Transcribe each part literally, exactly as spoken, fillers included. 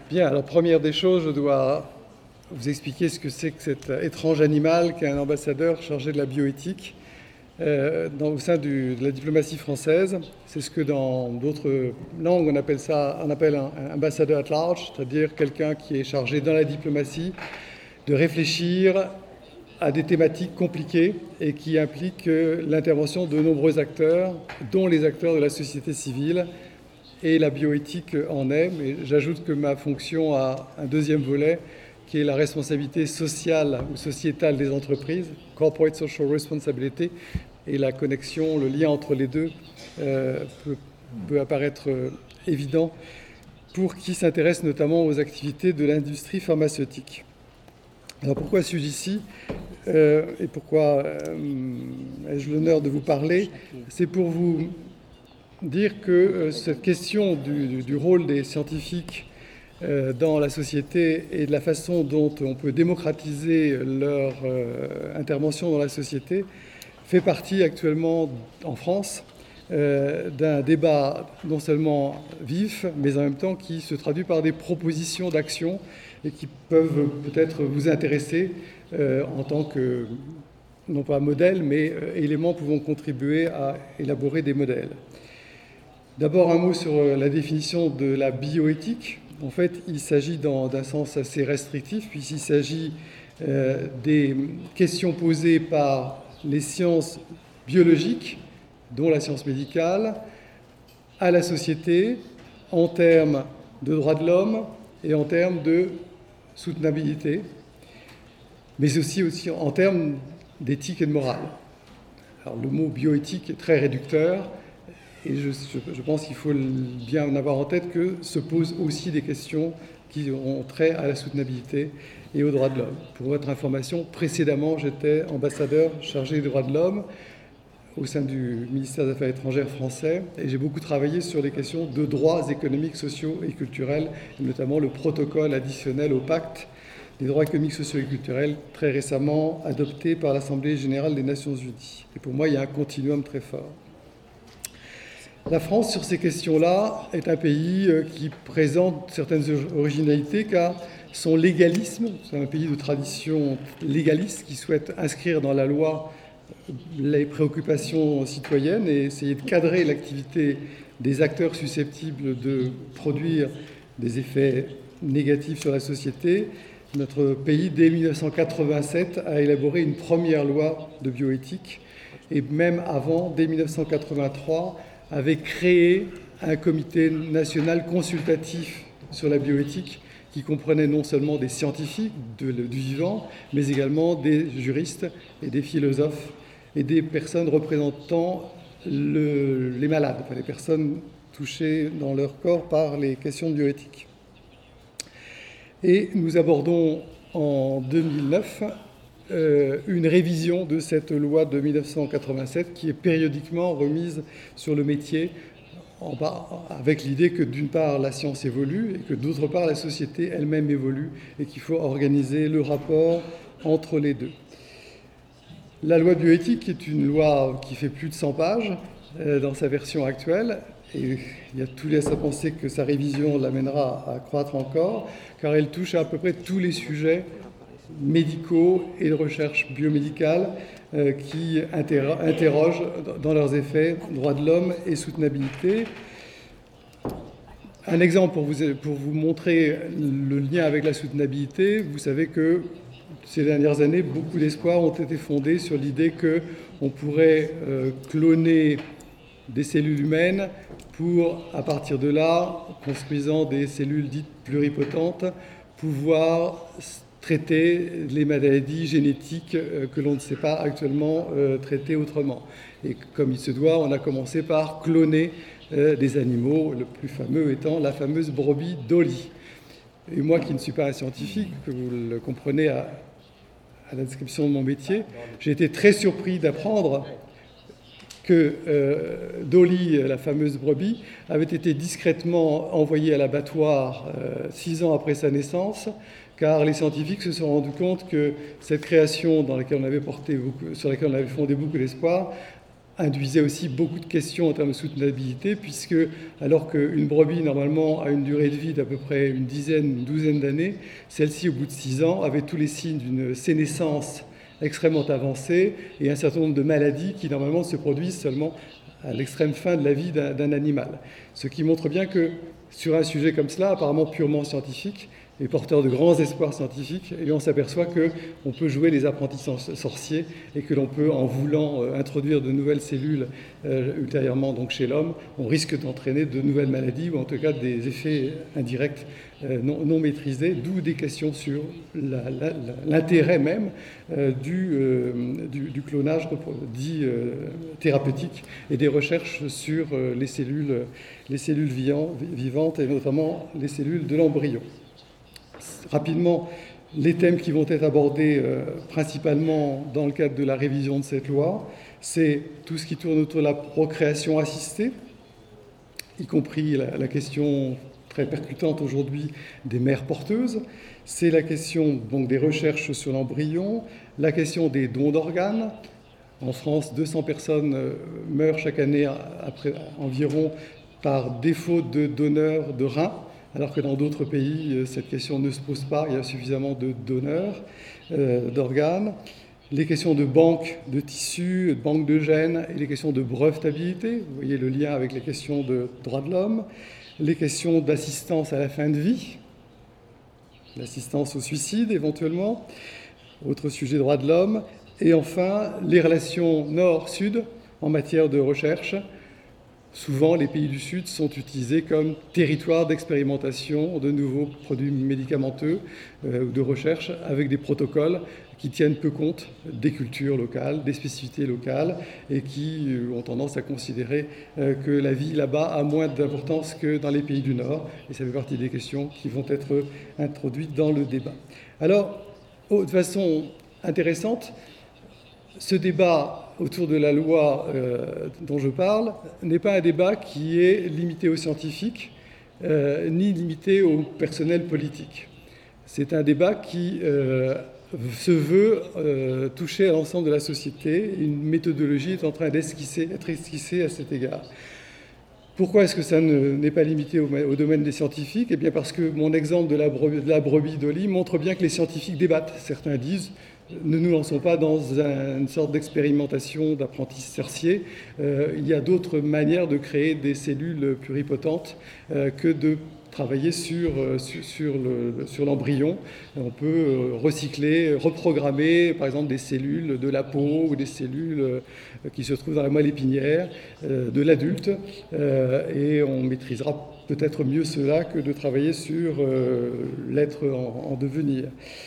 Bien, alors première des choses, je dois vous expliquer ce que c'est que cet étrange animal qu'est un ambassadeur chargé de la bioéthique euh, dans, au sein du, de la diplomatie française. C'est ce que dans d'autres langues on appelle ça, on appelle un, un ambassadeur at large, c'est-à-dire quelqu'un qui est chargé dans la diplomatie de réfléchir à des thématiques compliquées et qui impliquent l'intervention de nombreux acteurs, dont les acteurs de la société civile, et la bioéthique en est. Mais j'ajoute que ma fonction a un deuxième volet, qui est la responsabilité sociale ou sociétale des entreprises, corporate social responsibility, et la connexion, le lien entre les deux euh, peut, peut apparaître évident pour qui s'intéresse notamment aux activités de l'industrie pharmaceutique. Alors pourquoi suis-je ici euh, et pourquoi euh, ai-je l'honneur de vous parler? C'est pour vous dire que euh, cette question du, du, du rôle des scientifiques euh, dans la société et de la façon dont on peut démocratiser leur euh, intervention dans la société fait partie actuellement en France euh, d'un débat non seulement vif, mais en même temps qui se traduit par des propositions d'action et qui peuvent peut-être vous intéresser euh, en tant que, non pas modèle, mais euh, éléments pouvant contribuer à élaborer des modèles. D'abord, un mot sur la définition de la bioéthique. En fait, il s'agit dans, d'un sens assez restrictif, puisqu'il s'agit euh, des questions posées par les sciences biologiques, dont la science médicale, à la société, en termes de droits de l'homme et en termes de soutenabilité, mais aussi, aussi en termes d'éthique et de morale. Alors, le mot bioéthique est très réducteur, et je, je, je pense qu'il faut bien avoir en tête que se posent aussi des questions qui ont trait à la soutenabilité et aux droits de l'homme. Pour votre information, précédemment, j'étais ambassadeur chargé des droits de l'homme au sein du ministère des Affaires étrangères français, et j'ai beaucoup travaillé sur les questions de droits économiques, sociaux et culturels, et notamment le protocole additionnel au pacte des droits économiques, sociaux et culturels, très récemment adopté par l'Assemblée générale des Nations unies. Et pour moi, il y a un continuum très fort. La France, sur ces questions-là, est un pays qui présente certaines originalités, car son légalisme, c'est un pays de tradition légaliste qui souhaite inscrire dans la loi les préoccupations citoyennes et essayer de cadrer l'activité des acteurs susceptibles de produire des effets négatifs sur la société. Notre pays, dès mille neuf cent quatre-vingt-sept, a élaboré une première loi de bioéthique, et même avant, dès mille neuf cent quatre-vingt-trois, avait créé un comité national consultatif sur la bioéthique qui comprenait non seulement des scientifiques de, de, du vivant, mais également des juristes et des philosophes et des personnes représentant le, les malades, enfin les personnes touchées dans leur corps par les questions de bioéthique. Et nous abordons en deux mille neuf euh, une révision de cette loi de mille neuf cent quatre-vingt-sept qui est périodiquement remise sur le métier en bas, avec l'idée que d'une part la science évolue et que d'autre part la société elle-même évolue et qu'il faut organiser le rapport entre les deux. La loi bioéthique est une loi qui fait plus de cent pages euh, dans sa version actuelle, et il y a tout laisse à penser que sa révision l'amènera à croître encore, car elle touche à, à peu près tous les sujets médicaux et de recherche biomédicale euh, qui interro- interrogent dans leurs effets droits de l'homme et soutenabilité. Un exemple pour vous, pour vous montrer le lien avec la soutenabilité, vous savez que ces dernières années, beaucoup d'espoirs ont été fondés sur l'idée qu'on pourrait euh, cloner des cellules humaines pour, à partir de là, construisant des cellules dites pluripotentes, pouvoir traiter les maladies génétiques euh, que l'on ne sait pas actuellement euh, traiter autrement. Et comme il se doit, on a commencé par cloner euh, des animaux, le plus fameux étant la fameuse brebis Dolly. Et moi qui ne suis pas un scientifique, que vous le comprenez à, à la description de mon métier, j'ai été très surpris d'apprendre que euh, Dolly, la fameuse brebis, avait été discrètement envoyée à l'abattoir euh, six ans après sa naissance, car les scientifiques se sont rendus compte que cette création dans laquelle on avait porté beaucoup, sur laquelle on avait fondé beaucoup d'espoir induisait aussi beaucoup de questions en termes de soutenabilité, puisque alors qu'une brebis, normalement, a une durée de vie d'à peu près une dizaine, une douzaine d'années, celle-ci, au bout de six ans, avait tous les signes d'une sénescence extrêmement avancée et un certain nombre de maladies qui, normalement, se produisent seulement à l'extrême fin de la vie d'un, d'un animal. Ce qui montre bien que, sur un sujet comme cela, apparemment purement scientifique, et porteur de grands espoirs scientifiques, et on s'aperçoit qu'on peut jouer les apprentis sorciers et que l'on peut, en voulant euh, introduire de nouvelles cellules euh, ultérieurement donc chez l'homme, on risque d'entraîner de nouvelles maladies ou en tout cas des effets indirects euh, non, non maîtrisés, d'où des questions sur la, la, la, l'intérêt même euh, du, euh, du, du clonage dit euh, thérapeutique et des recherches sur euh, les cellules, les cellules vivantes et notamment les cellules de l'embryon. Rapidement, les thèmes qui vont être abordés euh, principalement dans le cadre de la révision de cette loi, c'est tout ce qui tourne autour de la procréation assistée, y compris la, la question très percutante aujourd'hui des mères porteuses, c'est la question donc, des recherches sur l'embryon, la question des dons d'organes. En France, deux cents personnes euh, meurent chaque année après, environ par défaut de donneurs de reins, alors que dans d'autres pays, cette question ne se pose pas, il y a suffisamment de donneurs euh, d'organes. Les questions de banque de tissus, de banque de gènes et les questions de brevetabilité, vous voyez le lien avec les questions de droits de l'homme, les questions d'assistance à la fin de vie, l'assistance au suicide éventuellement, autre sujet droits de l'homme, et enfin les relations nord-sud en matière de recherche. Souvent, les pays du Sud sont utilisés comme territoire d'expérimentation de nouveaux produits médicamenteux euh, ou de recherche avec des protocoles qui tiennent peu compte des cultures locales, des spécificités locales et qui euh, ont tendance à considérer euh, que la vie là-bas a moins d'importance que dans les pays du Nord. Et ça fait partie des questions qui vont être introduites dans le débat. Alors, oh, de façon intéressante, ce débat autour de la loi euh, dont je parle n'est pas un débat qui est limité aux scientifiques euh, ni limité au personnel politique. C'est un débat qui euh, se veut euh, toucher à l'ensemble de la société. Une méthodologie est en train d'esquisser, d'être esquissée à cet égard. Pourquoi est-ce que ça ne, n'est pas limité au, au domaine des scientifiques ? Eh bien parce que mon exemple de la brebis, de la brebis Dolly montre bien que les scientifiques débattent. Certains disent ne nous lançons pas dans un, une sorte d'expérimentation d'apprentis sorciers. Euh, il y a d'autres manières de créer des cellules pluripotentes euh, que de travailler sur, sur, sur, le, sur l'embryon. On peut recycler, reprogrammer par exemple des cellules de la peau ou des cellules qui se trouvent dans la moelle épinière euh, de l'adulte euh, et on maîtrisera peut-être mieux cela que de travailler sur euh, l'être en, en devenir.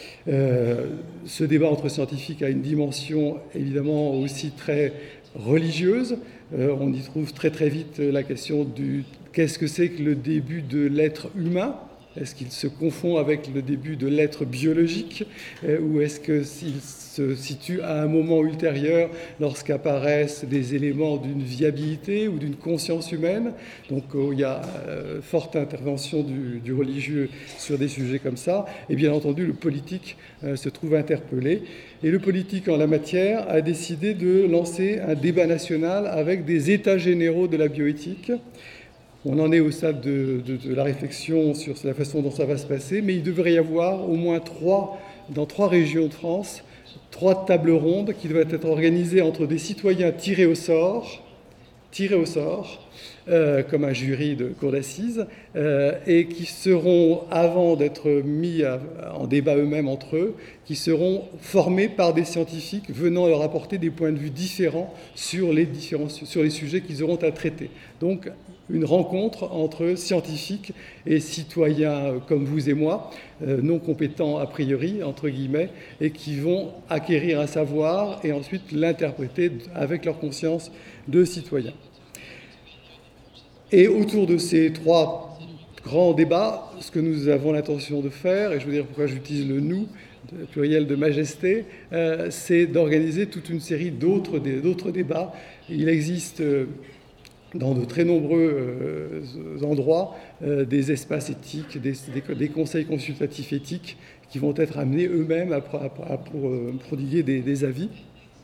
Euh, ce débat entre scientifiques a une dimension évidemment aussi très religieuse. Euh, on y trouve très très vite la question du qu'est-ce que c'est que le début de l'être humain ? Est-ce qu'il se confond avec le début de l'être biologique euh, ou est-ce qu'il se situe à un moment ultérieur lorsqu'apparaissent des éléments d'une viabilité ou d'une conscience humaine ? Donc euh, il y a euh, forte intervention du, du religieux sur des sujets comme ça. Et bien entendu, le politique euh, se trouve interpellé. Et le politique en la matière a décidé de lancer un débat national avec des états généraux de la bioéthique. On en est au stade de, de, de la réflexion sur la façon dont ça va se passer, mais il devrait y avoir au moins trois, dans trois régions de France, trois tables rondes qui doivent être organisées entre des citoyens tirés au sort, tirés au sort, euh, comme un jury de cour d'assises, euh, et qui seront, avant d'être mis à, en débat eux-mêmes entre eux, qui seront formés par des scientifiques venant leur apporter des points de vue différents sur les, différents, sur les sujets qu'ils auront à traiter. Donc, une rencontre entre scientifiques et citoyens comme vous et moi, euh, non compétents a priori, entre guillemets, et qui vont acquérir un savoir et ensuite l'interpréter avec leur conscience de citoyens. Et autour de ces trois grands débats, ce que nous avons l'intention de faire, et je veux dire pourquoi j'utilise le « nous », le pluriel de majesté, euh, c'est d'organiser toute une série d'autres, d'autres débats. Il existe... Euh, dans de très nombreux euh, endroits, euh, des espaces éthiques, des, des, des conseils consultatifs éthiques qui vont être amenés eux-mêmes à, à, à, à prodiguer des, des avis.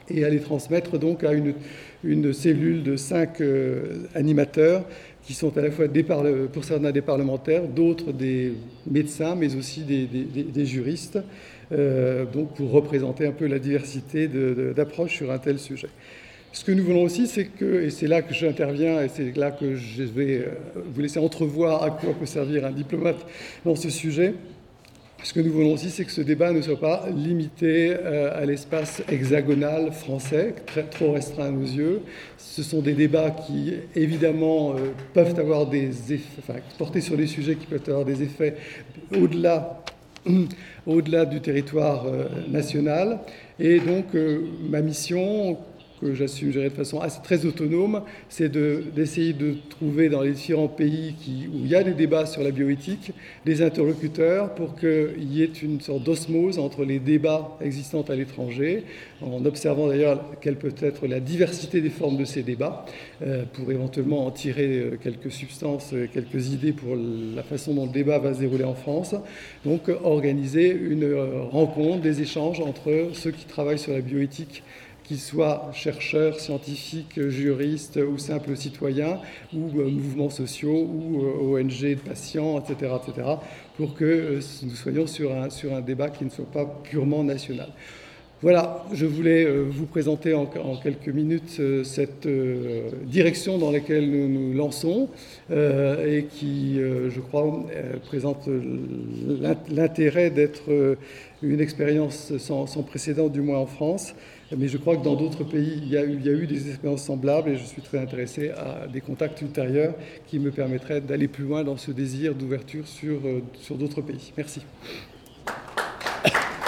et à les transmettre donc à une, une cellule de cinq euh, animateurs qui sont à la fois des parle- pour certains des parlementaires, d'autres des médecins, mais aussi des, des, des juristes, euh, donc pour représenter un peu la diversité de, de, d'approches sur un tel sujet. Ce que nous voulons aussi, c'est que, et c'est là que j'interviens, et c'est là que je vais vous laisser entrevoir à quoi peut servir un diplomate dans ce sujet, ce que nous voulons aussi, c'est que ce débat ne soit pas limité à l'espace hexagonal français, très, trop restreint à nos yeux. Ce sont des débats qui, évidemment, peuvent avoir des effets, enfin, porter sur des sujets qui peuvent avoir des effets au-delà au-delà du territoire national. Et donc, ma mission, que j'assume gérer de façon assez, très autonome, c'est de, d'essayer de trouver dans les différents pays qui, où il y a des débats sur la bioéthique, des interlocuteurs pour qu'il y ait une sorte d'osmose entre les débats existants à l'étranger, en observant d'ailleurs quelle peut être la diversité des formes de ces débats, euh, pour éventuellement en tirer quelques substances, quelques idées pour la façon dont le débat va se dérouler en France. Donc organiser une rencontre, des échanges entre ceux qui travaillent sur la bioéthique, qu'ils soient chercheurs, scientifiques, juristes ou simples citoyens, ou euh, mouvements sociaux, ou euh, O N G de patients, et cetera, et cetera, pour que euh, nous soyons sur un, sur un débat qui ne soit pas purement national. Voilà, je voulais euh, vous présenter en, en quelques minutes euh, cette euh, direction dans laquelle nous nous lançons euh, et qui, euh, je crois, euh, présente l'intérêt d'être euh, une expérience sans, sans précédent, du moins en France. Mais je crois que dans d'autres pays, il y, a eu, il y a eu des expériences semblables et je suis très intéressé à des contacts ultérieurs qui me permettraient d'aller plus loin dans ce désir d'ouverture sur, sur d'autres pays. Merci.